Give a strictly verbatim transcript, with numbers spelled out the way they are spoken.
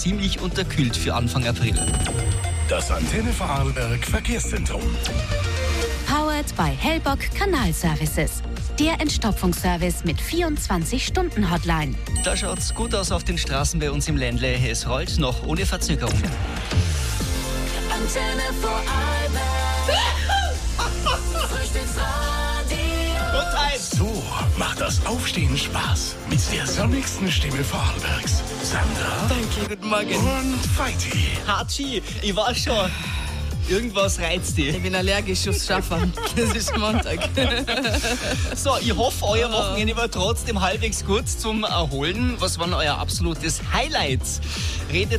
ziemlich unterkühlt für Anfang April. Das Antenne Vorarlberg Verkehrszentrum. Powered by Hellbock Kanalservices. Der Entstopfungsservice mit vierundzwanzig Stunden Hotline. Da schaut's gut aus auf den Straßen bei uns im Ländle. Es rollt noch ohne Verzögerungen. Antenne Vorarlberg. So macht das Aufstehen Spaß. Mit der sonnigsten Stimme Vorarlbergs. Sandra Danke, guten Morgen. und Feiti. Hatschi, ich weiß schon. Irgendwas reizt dich. Ich bin allergisch aufs Schaffen. Das ist Montag. So, ich hoffe, euer Wochenende war trotzdem halbwegs gut zum Erholen. Was war euer absolutes Highlight? Redet